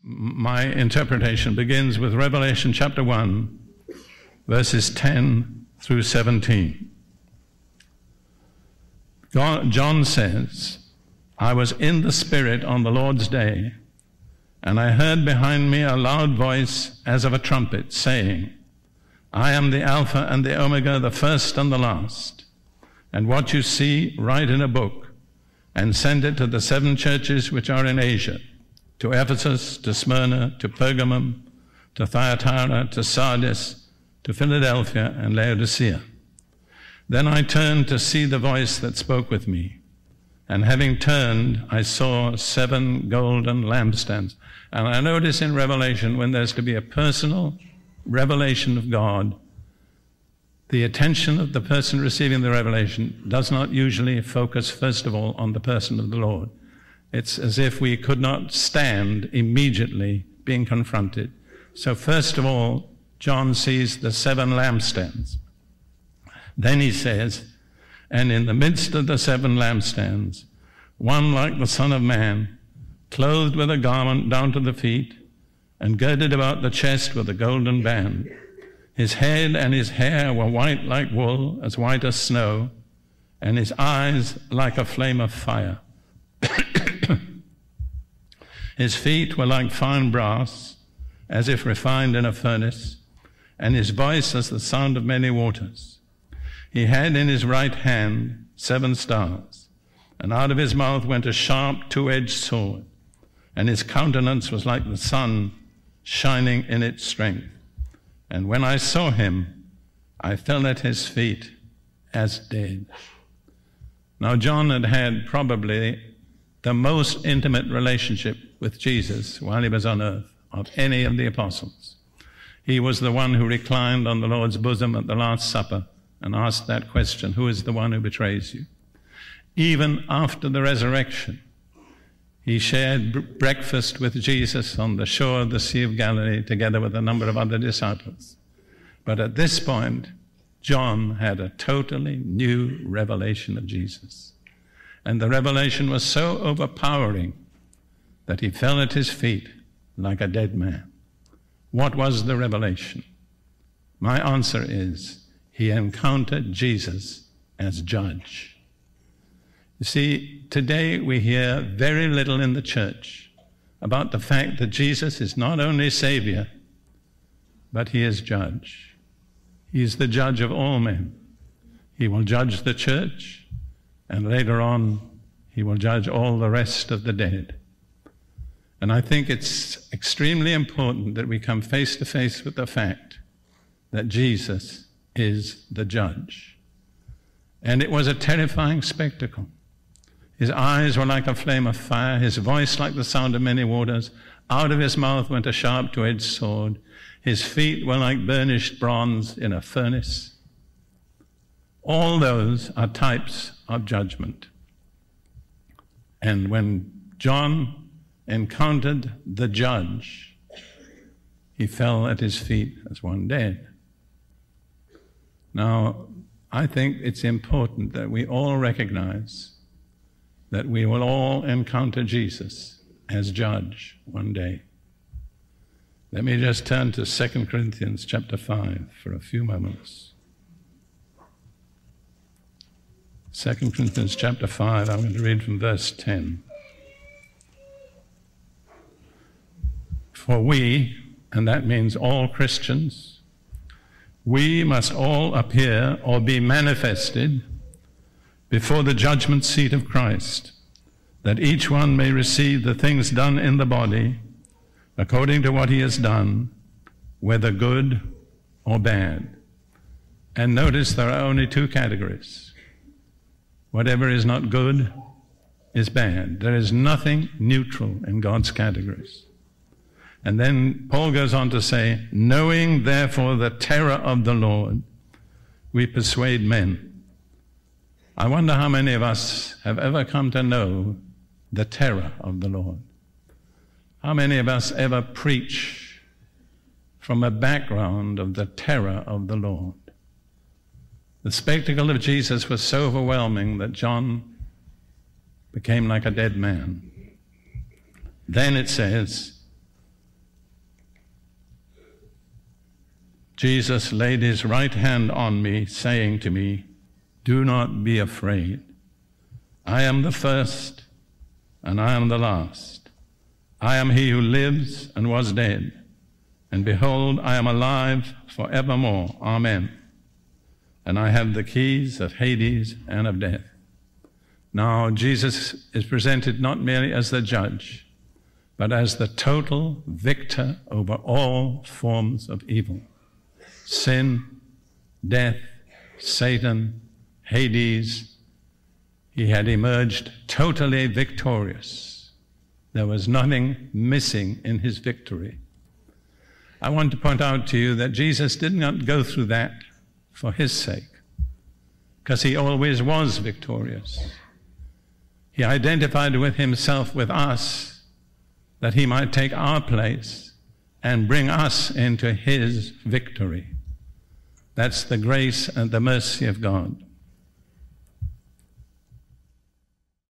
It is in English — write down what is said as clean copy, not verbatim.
my interpretation begins with Revelation chapter 1, verses 10 through 17. John says, I was in the Spirit on the Lord's day, and I heard behind me a loud voice as of a trumpet, saying, I am the Alpha and the Omega, the first and the last. And what you see, write in a book, and send it to the 7 churches which are in Asia, to Ephesus, to Smyrna, to Pergamum, to Thyatira, to Sardis, to Philadelphia, and Laodicea. Then I turned to see the voice that spoke with me. And having turned, I saw 7 golden lampstands. And I notice in Revelation, when there's to be a personal revelation of God, the attention of the person receiving the revelation does not usually focus, first of all, on the person of the Lord. It's as if we could not stand immediately being confronted. So first of all, John sees the 7 lampstands. Then he says, and in the midst of the 7 lampstands, one like the Son of Man, clothed with a garment down to the feet, and girded about the chest with a golden band. His head and his hair were white like wool, as white as snow, and his eyes like a flame of fire. His feet were like fine brass, as if refined in a furnace, and his voice as the sound of many waters. He had in his right hand 7 stars, and out of his mouth went a sharp 2-edged sword, and his countenance was like the sun shining in its strength. And when I saw him, I fell at his feet as dead. Now John had had probably the most intimate relationship with Jesus while he was on earth of any of the apostles. He was the one who reclined on the Lord's bosom at the Last Supper and asked that question, who is the one who betrays you? Even after the resurrection, he shared breakfast with Jesus on the shore of the Sea of Galilee together with a number of other disciples. But at this point, John had a totally new revelation of Jesus. And the revelation was so overpowering that he fell at his feet like a dead man. What was the revelation? My answer is, he encountered Jesus as judge. You see, today we hear very little in the church about the fact that Jesus is not only Savior, but he is judge. He is the judge of all men. He will judge the church, and later on, he will judge all the rest of the dead. And I think it's extremely important that we come face to face with the fact that Jesus is the judge. And it was a terrifying spectacle. His eyes were like a flame of fire, his voice like the sound of many waters. Out of his mouth went a sharp 2-edged sword. His feet were like burnished bronze in a furnace. All those are types of judgment. And when John encountered the judge, he fell at his feet as one dead. Now, I think it's important that we all recognize that we will all encounter Jesus as judge one day. Let me just turn to 2 Corinthians chapter 5 for a few moments. 2 Corinthians chapter 5, I'm going to read from verse 10. For we, and that means all Christians, we must all appear or be manifested before the judgment seat of Christ, that each one may receive the things done in the body according to what he has done, whether good or bad. And notice there are only 2 categories. Whatever is not good is bad. There is nothing neutral in God's categories. And then Paul goes on to say, knowing therefore the terror of the Lord, we persuade men. I wonder how many of us have ever come to know the terror of the Lord. How many of us ever preach from a background of the terror of the Lord? The spectacle of Jesus was so overwhelming that John became like a dead man. Then it says, Jesus laid his right hand on me, saying to me, "Do not be afraid. I am the first and I am the last. I am he who lives and was dead. And behold, I am alive forevermore. Amen. And I have the keys of Hades and of death." Now, Jesus is presented not merely as the judge, but as the total victor over all forms of evil. Sin, death, Satan, Hades. He had emerged totally victorious. There was nothing missing in his victory. I want to point out to you that Jesus did not go through that for his sake, because he always was victorious. He identified with himself with us that he might take our place and bring us into his victory. That's the grace and the mercy of God.